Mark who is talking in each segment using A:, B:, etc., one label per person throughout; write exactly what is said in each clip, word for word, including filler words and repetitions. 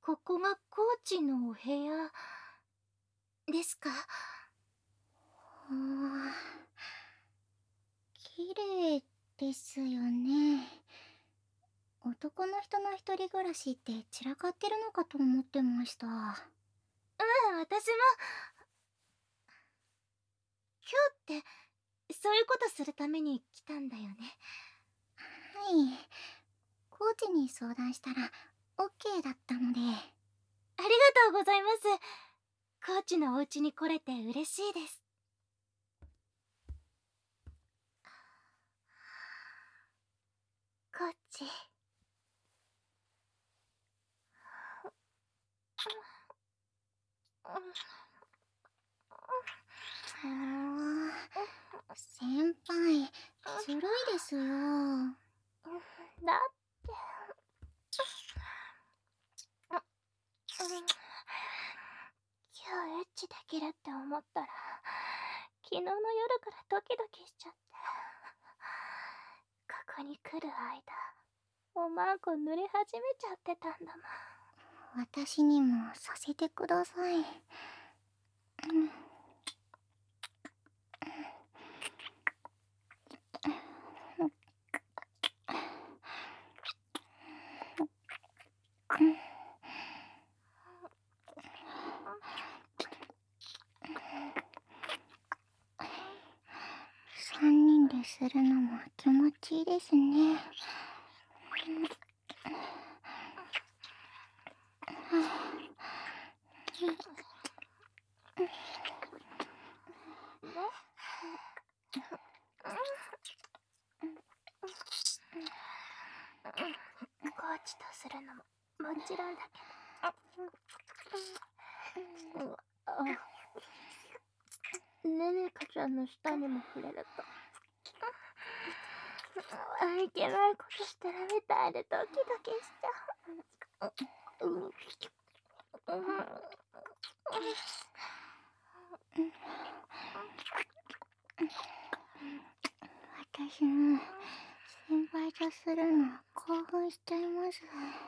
A: ここがコーチのお部屋ですか？
B: あー、綺麗ですよね。男の人の一人暮らしって散らかってるのかと思ってました。は
A: うん、私も。今日ってそういうことするために来たんだよね。
B: い。コーチに相談したら オーケー だったので。
A: ありがとうございます。コーチのお家に来れて嬉しいです。コーチ。
B: あー、先輩、ずるいですよ。
A: だって今日エッチできるって思ったら昨日の夜からドキドキしちゃって、ここに来る間おまんこ濡れ始めちゃってたんだもん。
B: 私にもさせてください。うん。三人でするのも気持ちいいですね。
A: コーチとするのももちろんだけど、ねねかちゃんの舌にも触れるとあ、いけないことしてるみたいでドキドキしちゃう。
B: 私も先輩とするの興奮しちゃいます。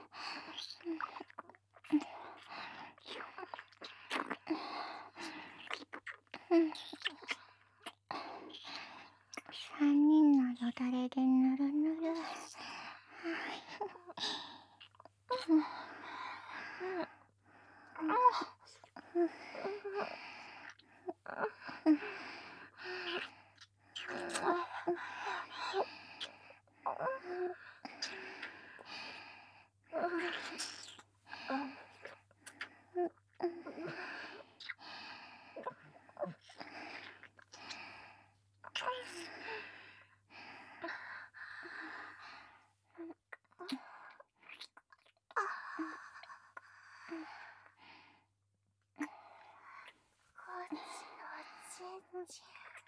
B: 三人のよだれでぬるぬる。
A: こっちのちんち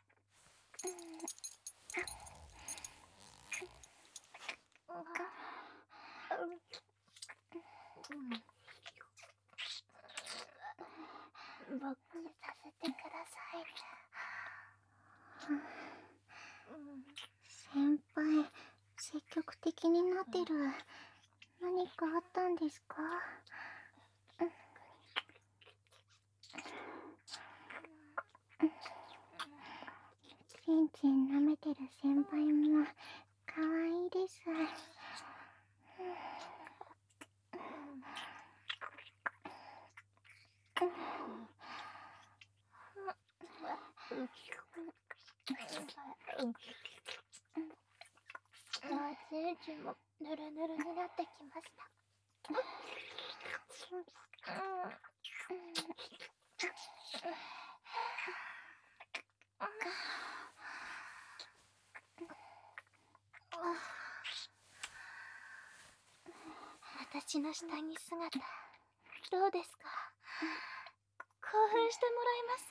A: ん、僕にさせてくださいね。
B: 先輩、積極的になってる。何かあったんですか？ちんちん舐めてる先輩もかわいいです。
A: あ、ちんちんもぬるぬるになってきました。私の下着姿どうですか？興奮してもらいます。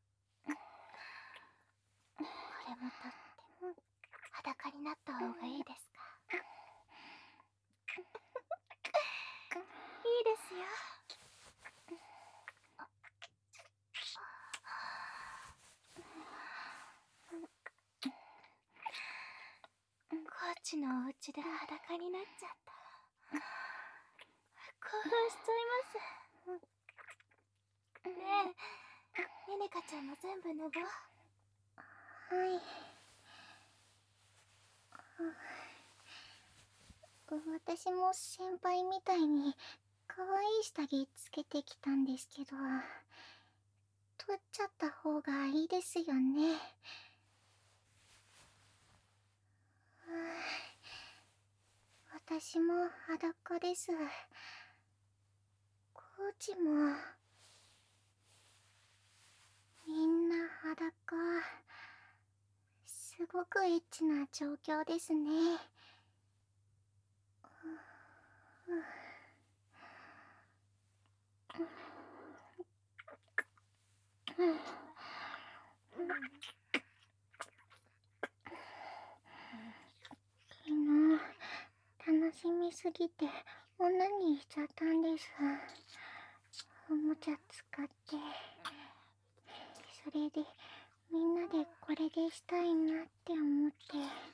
A: これもとって裸になった方がいいですか？いいですよ。コーチのお家で裸になっちゃった。こ奮しちゃいます。ねえ、ネネカちゃんも全部脱ごう。
B: はい。私も先輩みたいに可愛い下着つけてきたんですけど、取っちゃった方がいいですよね。私も裸です。コーチもみんな裸。すごくエッチな状況ですね。昨日楽しみすぎて女にしちゃったんです。おもちゃ使って、それでみんなでこれでしたいなって思って、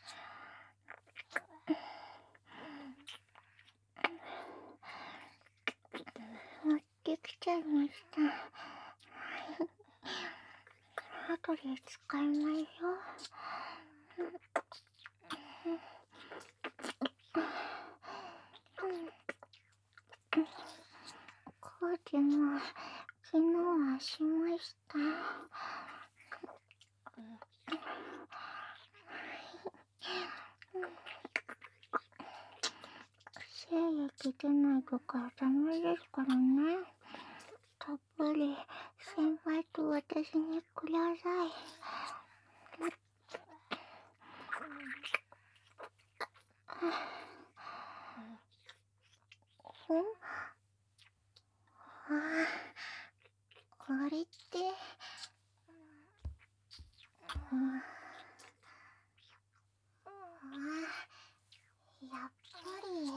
B: 持ってきちゃいました。後で使いましょう。コーチも昨日はしました。精液出ないとかダメですからね。たっぷり先輩と私にください。お？ああれって、うん、あやっぱり、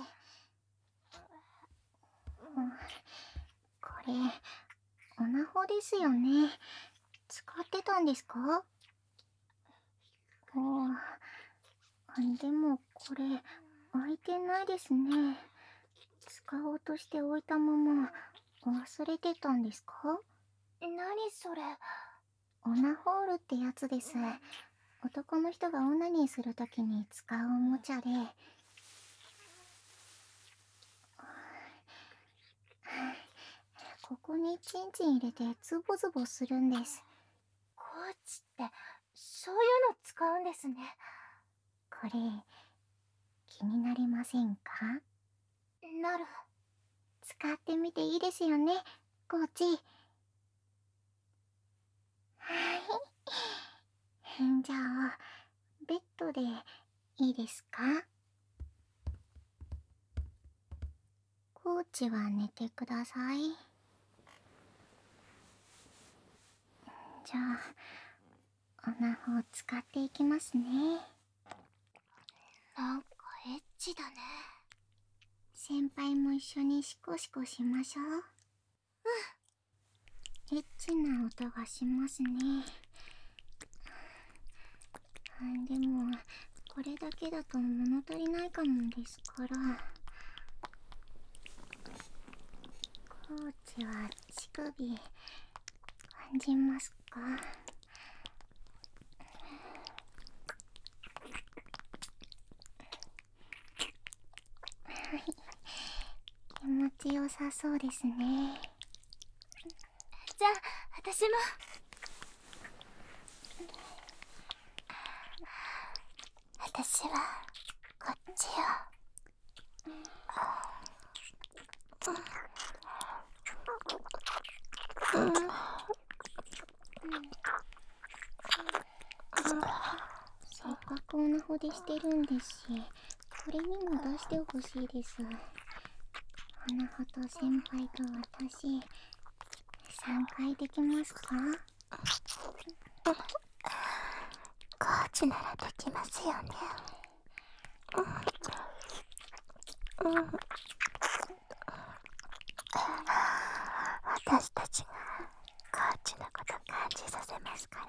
B: うん、これオナホですよね。使ってたんですか？おー、でもこれ開いてないですね。使おうとして置いたまま忘れてたんですか？
A: 何それ。
B: オナホールってやつです。男の人がオナニーするときに使うおもちゃで、ここにチンチン入れてズボズボするんです。
A: コーチってそういうの使うんですね。
B: これ気になりませんか？
A: なる。
B: 使ってみていいですよね、コーチ。はい。じゃあベッドでいいですか？コーチは寝てください。じゃあオナホを使っていきますね。
A: なんかエッチだね。
B: 先輩も一緒にシコシコしましょう。うん。エッチな音がしますね。でもこれだけだと物足りないかもですから、コーチは乳首感じますか？気持ちよさそうですね。
A: じゃあ私も。私はこっちよ。うんうん、
B: せっかくオナホでしてるんですし、これにも出してほしいです。オナホと先輩と私、さんかいできますか？
A: コーチならできますよね。うんうん、私たちがコーチのこと感じさせますから、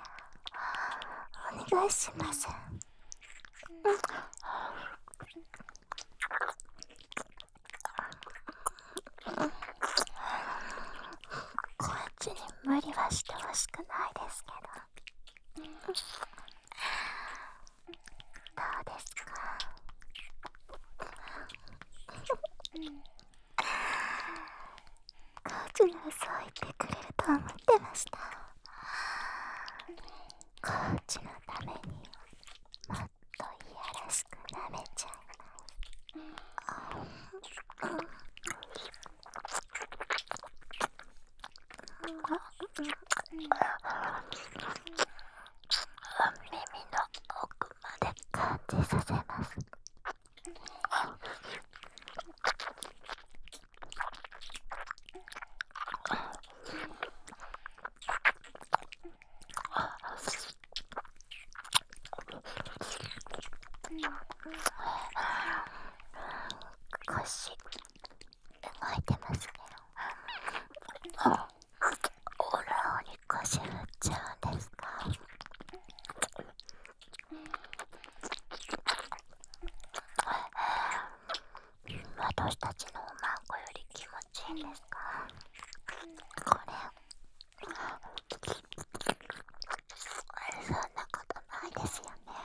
A: お願いします。うん欲しくないですけど。どうですか？コーチがそう言ってくれると思ってました。コーチのためにもっといやらしく舐めちゃいます。耳の奥まで感じさせます。腰動いてますね。オラオに腰振っちゃうんですか？私たちのおまんこより気持ちいいんですか？これそんなことないですよね。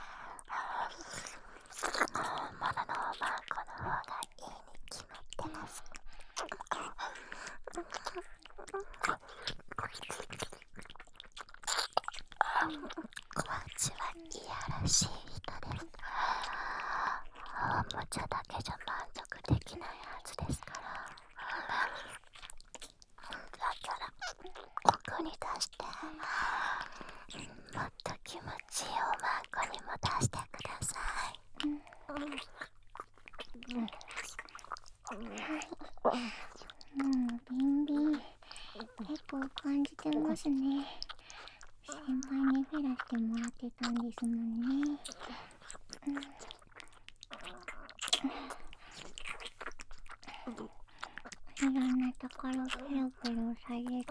A: 本物のおまんこの方がいいに決まってます。コーチはいやらしい人です。おもちゃだけじゃ満足できないはずですから。だからここに出して、もっと気持ちいいおまんこにも出してください。
B: うん、ビンビン結構感じてますね。先輩にフェラしてもらってたんですもんね。いろんなところペロペロされて、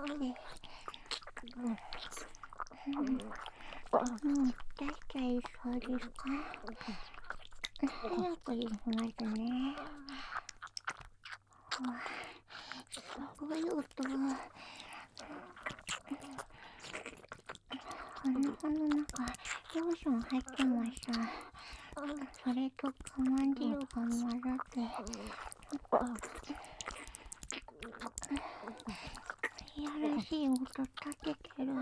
B: うん、もう出しちゃいそうですか？早くできますね。すごい音。鼻の中ローション入ってました。それとカマンディルが混ざっていやらしい音立ててる。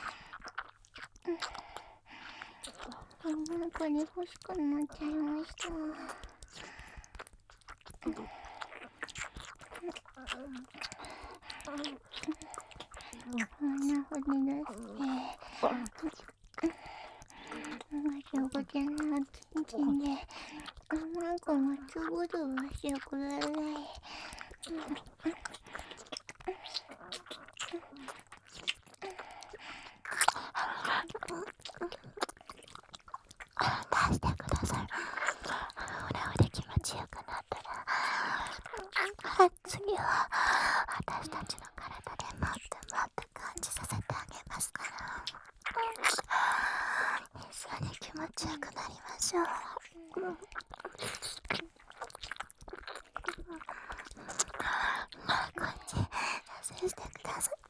B: お腹に欲しくなっちゃいました。こんなふうに出してごちゃごちゃなキンキンでおまんこもつぶつぶしてください。
A: 出してください。オラオで気持ちよくなったら、次は私たちの体でもっともっと感じさせてあげますから。一緒に気持ちよくなりましょう。もうこっちさせてください。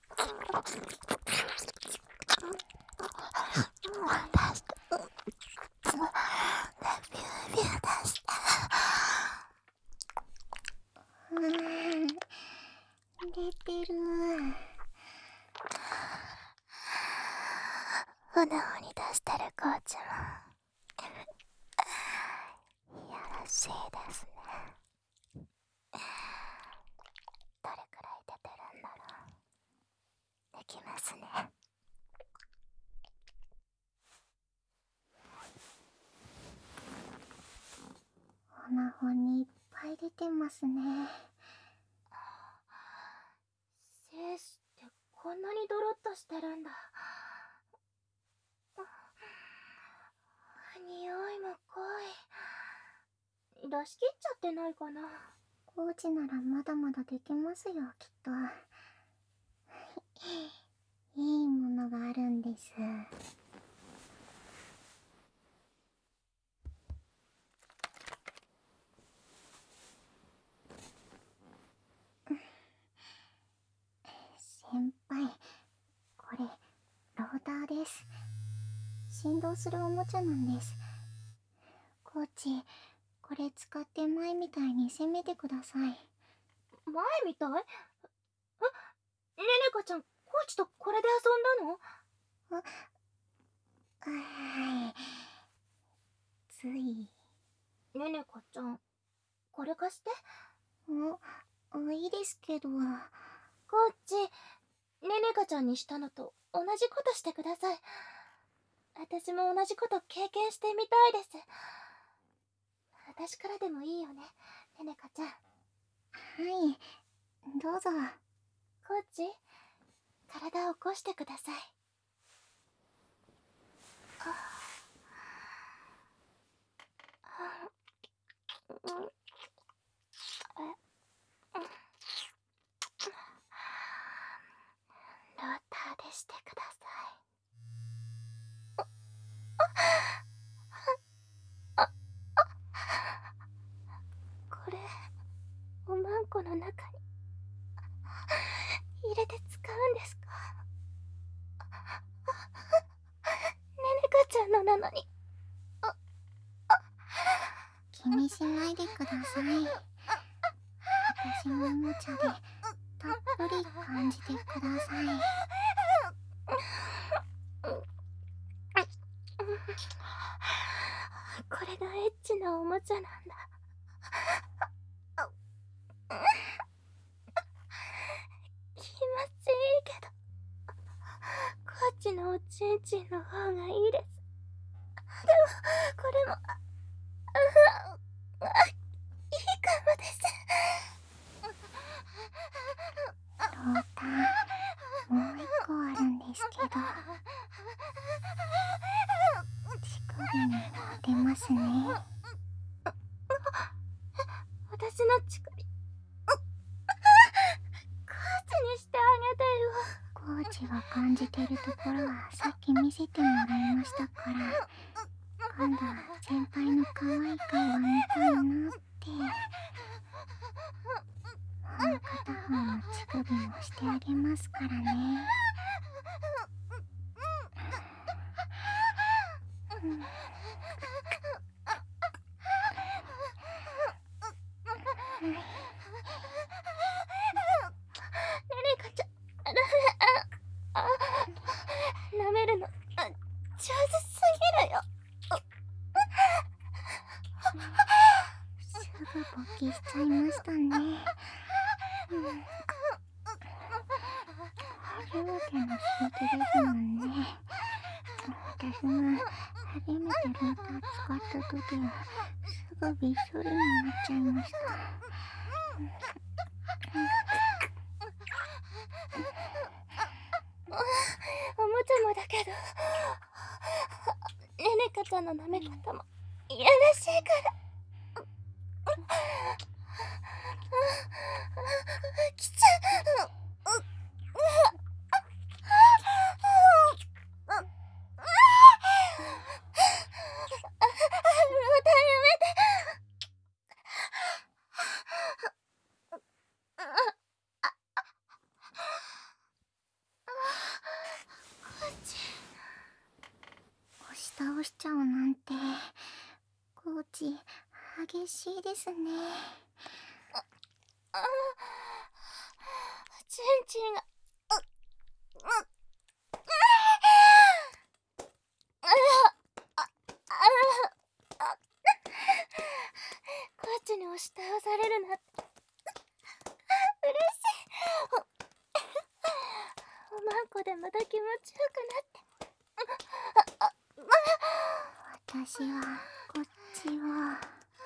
A: 出してビュービュー出して。
B: うーん、出てる。
A: おなほに出してるコーチもいやらしいですね。どれくらい出てるんだろう。できますね。
B: おなほにいっぱい出てますね。
A: 精子ってこんなにドロッとしてるんだ。匂いも濃い。出し切っちゃってないかな。
B: コーチならまだまだできますよ、きっと。いいものがあるんです。先輩、これ 。振動するおもちゃなんです。コーチ、これ使って前みたいに攻めてください。
C: 前みたい？え、ねねかちゃん、コーチとこれで遊んだの？
B: あ、はい。つい。
C: ねねかちゃん、これ貸して。
B: あ、あいいですけど。
C: コーチ、ねねかちゃんにしたのと同じことしてください。私も同じこと経験してみたいです。私からでもいいよね、ねねかちゃん。
B: はい、どうぞ。
C: コーチ、体を起こしてください。ローターでしてください。これ、おまんこの中に入れて使うんですか？ねねかちゃんのなのに。
B: 気にしないでください。私のおもちゃでたっぷり感じてください。
C: これがエッチなおもちゃなんだ。気持ちいいけど、コーチのおちんちんの方がいいです。でもこれもあいいかもです。
B: ローター、もう一個あるんですけど、乳首にも出ますね。
C: 私の乳首、コーチにしてあげてよ。
B: コーチが感じてるところはさっき見せてもらいましたから、今度は先輩の可愛い顔が見たいなって。もう片方の乳首もしてあげますからね。うん、
C: ねねかちゃん、あ舐めるの上手すぎるよ。
B: すぐ勃起しちゃいましたね。うん、初めての刺激ですもんね。私も初めてローター使った時はすぐびっしょりになっちゃいました。
C: おもちゃもだけど、ねねかちゃんの舐め方もいやらしいから。きちゃう。
B: 押し倒しちゃうなんて、コーチ激しいですね。
C: チンチンがコーチに押し倒されるなんて嬉しい。おまんこでまた気持ちよくなって。
B: 私はこっちを。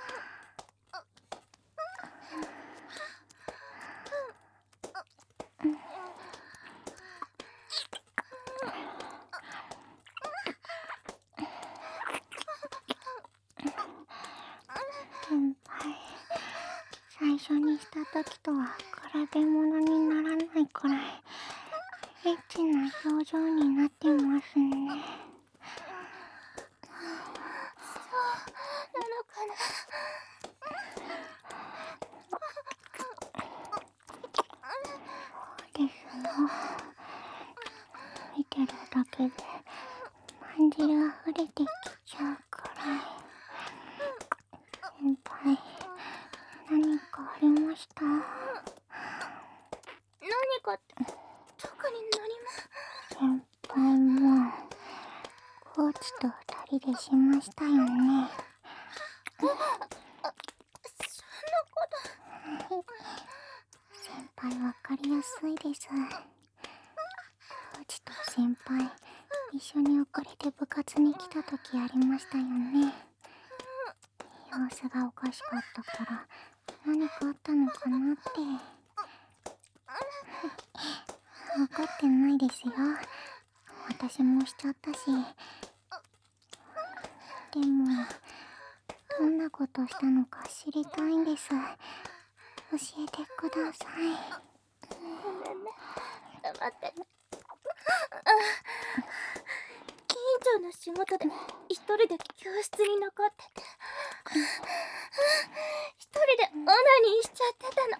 B: 先輩、最初にした時とは比べ物にならないくらいエッチな表情になってますね。
C: なのかな。
B: そうですよ。見てるだけで感じる溢れてきちゃうくらい。先輩、何かありました？
C: 何かって特に何も。
B: 先輩もコーチと二人でしましたよね。
C: そんなこと。
B: 先輩わかりやすいです。コーチと先輩一緒に遅れて部活に来た時ありましたよね。様子がおかしかったから何かあったのかなって。分かってないですよ。私もしちゃったし。でもどんなことしたのか知りたいんです。教えてください。
C: ごめんね、黙ってね。委員長の仕事で一人で教室に残ってて、一人でオナニーしちゃってたの。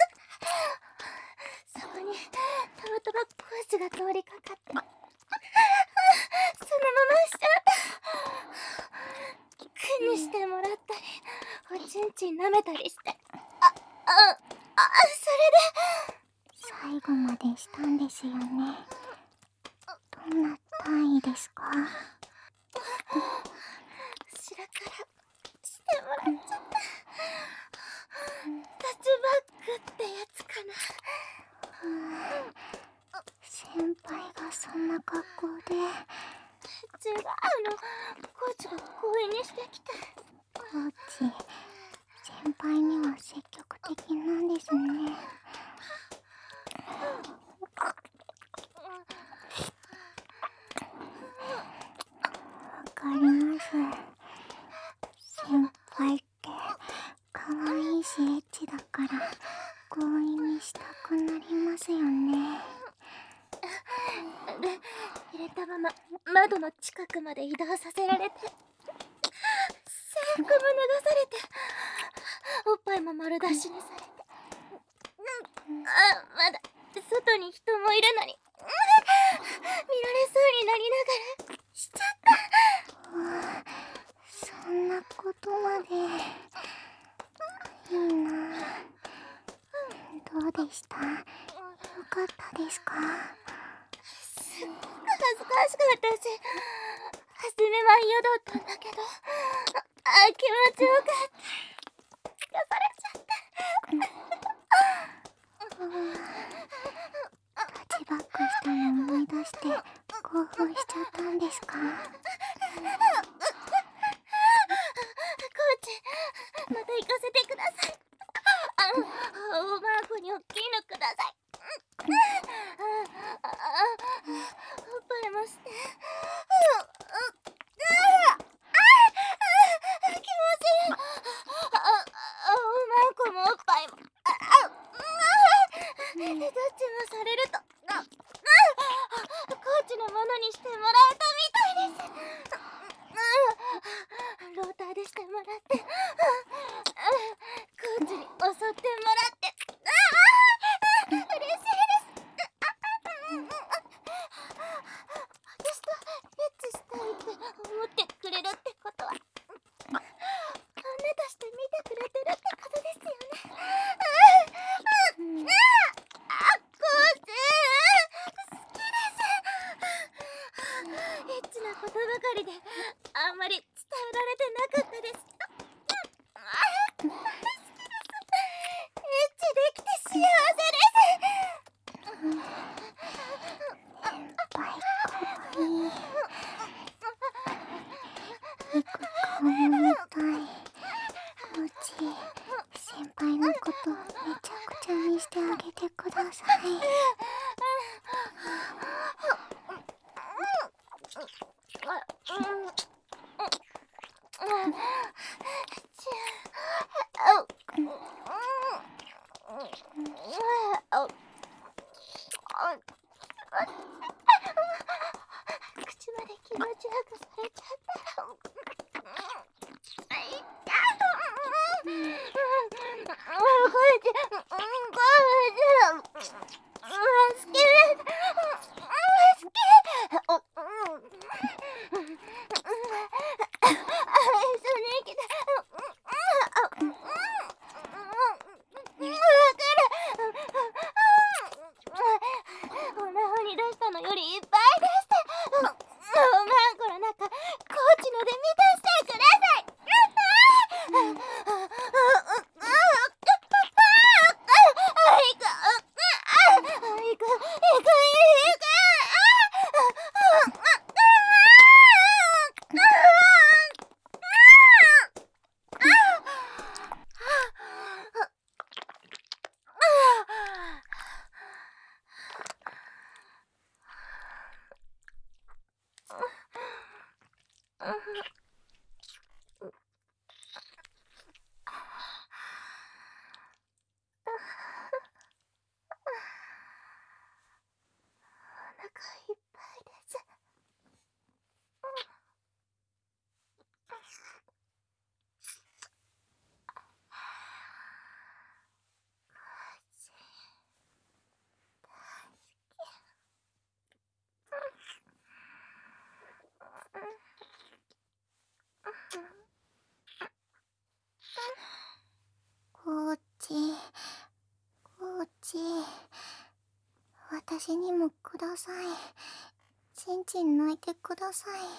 C: そこにたまたまコーチが通りかかって、そのまましちゃった。君にしてもらったり、おちんちん舐めたりして、あ、あ、あ、それで
B: 最後までしたんですよね。どんな単位ですか？
C: 後ろからしてもらっちゃった。タッチバックってやつかな。
B: 先輩がそんな格好で。
C: 違うの、コーチが強引にしてきて。
B: コーチ、先輩には積極的なんですね。わかります。先輩って可愛いしエッチだから強引にしたくなりますよね。
C: で、入れたまま窓の近くまで移動させられて、制服も脱がされて、おっぱいも丸出しにされて、あ、まだ外に人もいるのに見られそうになりながらしちゃった。
B: そんなことまで。いいな。どうでした？よかったですか？
C: すっごく恥ずかしかったし、初めは嫌だったんだけど、あ、気持ちよかった。聞かされちゃった。
B: タッチバックしたの思い出して興奮しちゃったんですか？
C: コーチ、また行かせてください。あ、オーバーフに大きいのください。あ、あ、おっぱいもして。気持ちいい。あ、あ、おまんこもおっぱいも。あ、あ、どっちもされると、あ、コーチのものにしてもらえたみたいです。ローターでしてもらって、コーチに襲ってもらって、嬉しいです。私とエッチしたいって思ってくれるってことは、女として見てくれてるってことですよね。あ、コーチ好きです。エッチなことばかりであんまり伝えられてなかったです。好きです。エッチできて幸せです。
B: 先輩かわいい。よく顔も見たい。コーチ、先輩のことめちゃくちゃにしてあげてください。
C: 口まで気持ちよくされちゃったら、いったコーチ、コーチ、好きです。好き。
B: 私にもください。ちんちん抜いてください。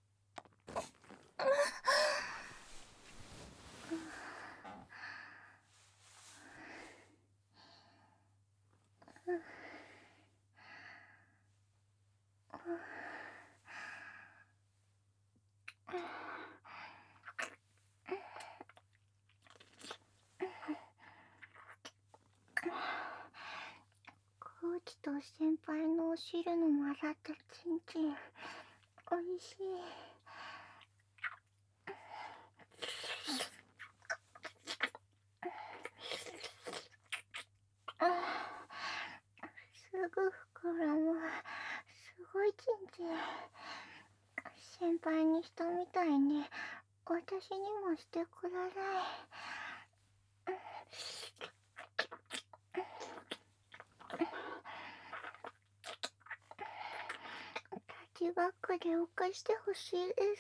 B: 空気と先輩のお汁の混ざったちんちん、おいしい。すぐ膨らむ。すごいちんちん。先輩にしたみたいに私にもしてください。タッチバックで浮かしてほしいです。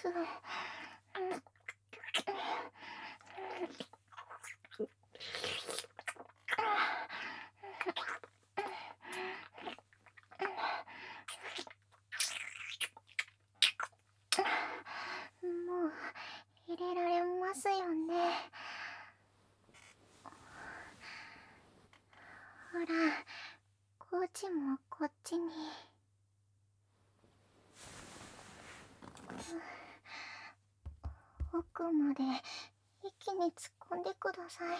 B: もう入れられますよね。ほら、コーチもこっちに。奥まで一気に突っ込んでください。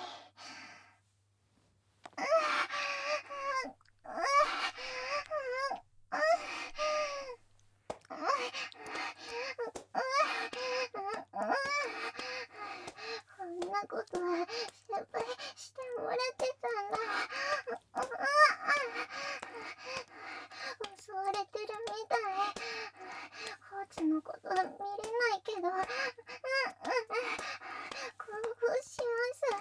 B: こんなことは先輩してもらってたんだ。襲われてるみたい。コーチのことは見れないけど興奮します。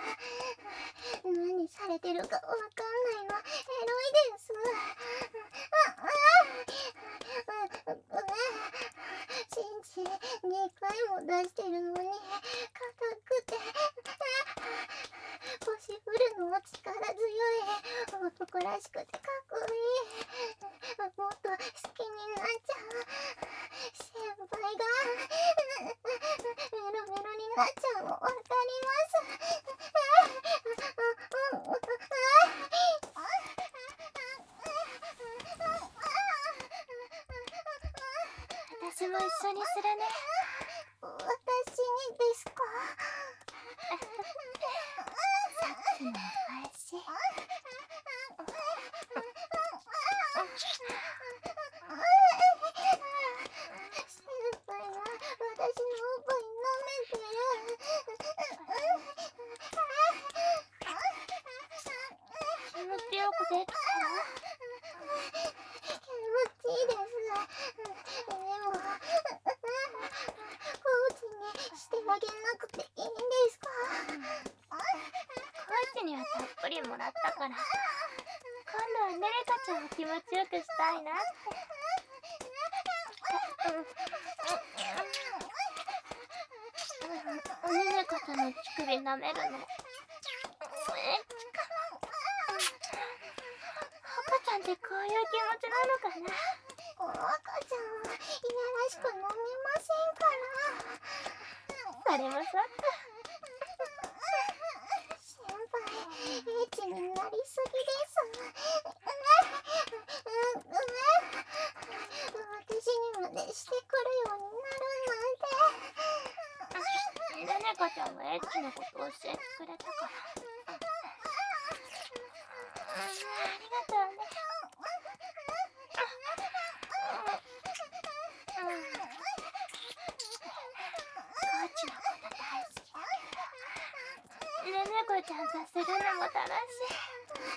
B: 何されてるかわかんないのエロいです。ちんちんにかいも出してるのに硬くて腰振るのも力強い。男らしくてかっこいい。もっと好きになっちゃう。先輩がメロメロになっちゃうのわかります。
C: 私も一緒にするね。
B: 私にですか？
C: さっきのお返し。
B: 先輩が私のおっぱい舐めてる。
C: 気持ちよくできた？
B: 気持ちいいです。でもコーチにしてあげなくていいんですか？
C: コーチにはたっぷりもらったから、今度はねねかちゃんを気持ちよくしたいなって。おねねかちゃんの乳首舐めるの赤ちゃんってこういう気持ちなのかな。
B: 赤ちゃんはいやらしく飲めませんから。
C: それもそっか。
B: 先輩エッチになりすぎです。私にまでしてくるようになるなんて。
C: ねねかちゃんがエッチなことを教えてくれたから。ありがとうね。コーチのこと大好きだけど、ねねこちゃんさせるのも楽しい。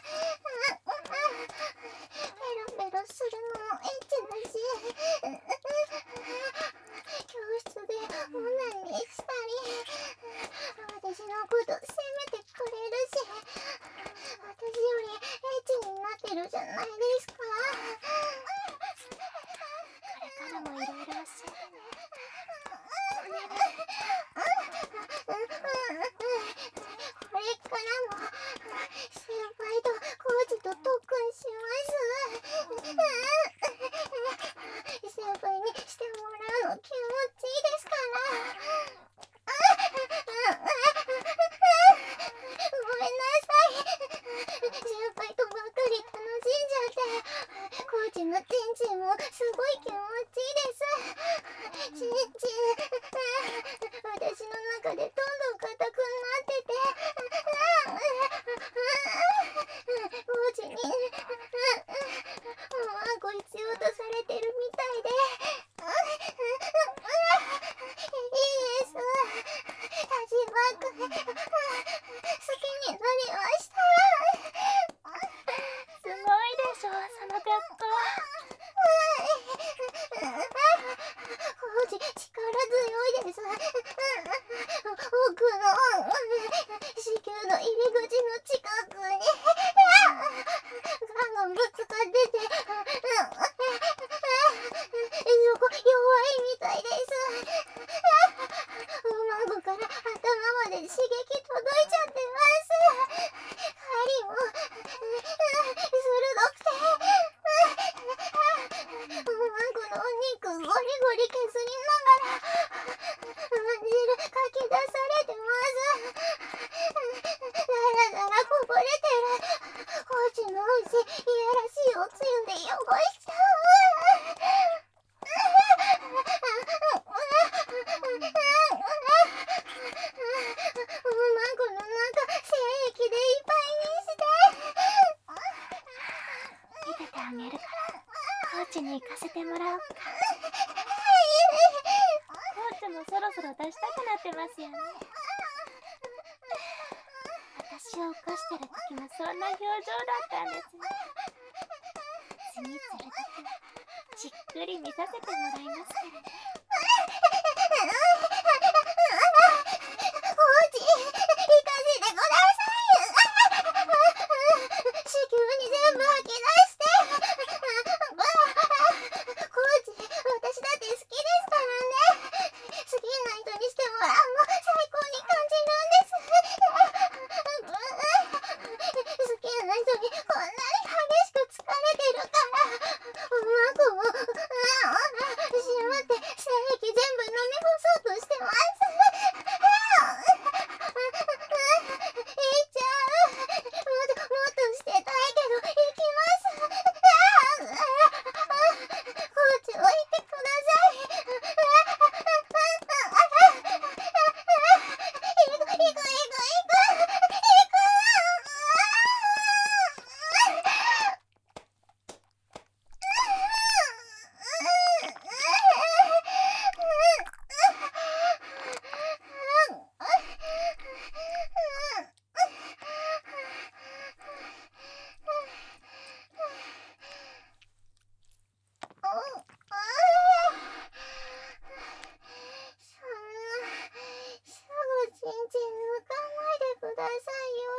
B: ペロペロするのもエッチだし、教室でオナニーしたり、私のこと責めてくれるし、私よりエッチになってるじゃないですか。
C: これからもいろいろ教えてね。
B: これからも先輩
C: ちに行かせてもらおうか。コーチもそろそろ出したくなってますよね。私を起こしてる時もそんな表情だったんですね。次する時はじっくり見させてもらいますからね。
B: コーチ、行かせてください。子宮に全部吐き出して。コーチ、私だって好きですからね。好きな人にしてもらうの最高に感じるんです。好きな人にこんなに激しく疲れてるから、うまくも、しまって精液全部飲み干そうとしてます。いっちゃう。もっと、もっとしてたいけど、行きます。コーチ、置いてください。行く、行く、行く、行く、行く。そんな、すぐちんちん抜かないでくださいよ。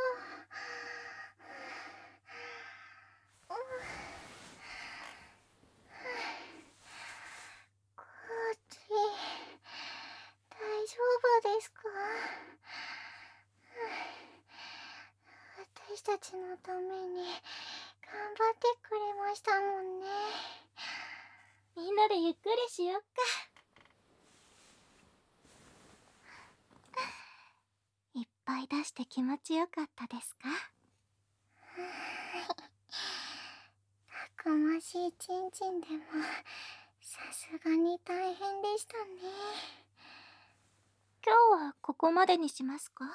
B: コーチ、大丈夫ですか？私たちのために頑張ってくれましたもんね。
C: みんなでゆっくりしよっか。いっぱい出して気持ちよかったですか？
B: たくましいちんちんでもさすがに大変でしたね。
C: 今日はここまでにしますか？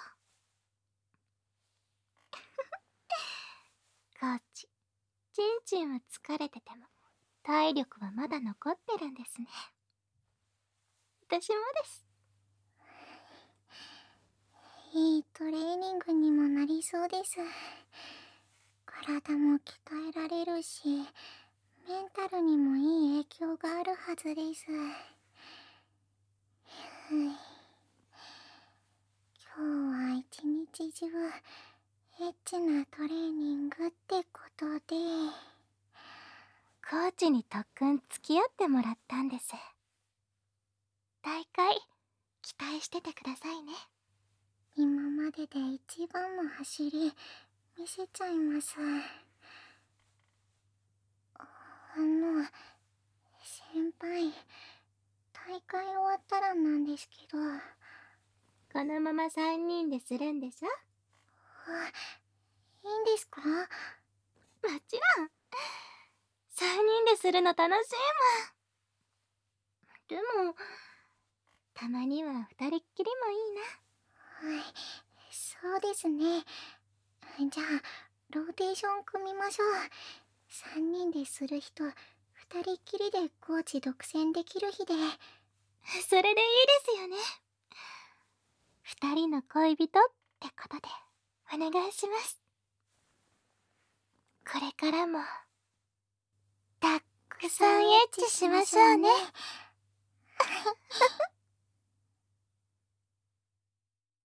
C: コーチ、ちんちんは疲れてても体力はまだ残ってるんですね。私もです。
B: いいトレーニングにもなりそうです。体も鍛えられるし、メンタルにもいい影響があるはずです。今日は一日中エッチなトレーニングってことで、
C: コーチに特訓付き合ってもらったんです。大会期待しててくださいね。
B: 今までで一番の走り見せちゃいます。あの、先輩、大会終わったらなんですけど。
C: このままさんにんでするんでしょ？
B: あ、いいんですか？
C: もちろん。さんにんでするの楽しいもん。でもたまにはふたりっきりもいいな。
B: はい、そうですね。じゃあローテーション組みましょう。さんにんでする日とふたりっきりでコーチ独占できる日で。
C: それでいいですよね。ふたりの恋人ってことでお願いします。これからもたくさんエッチしましょうね。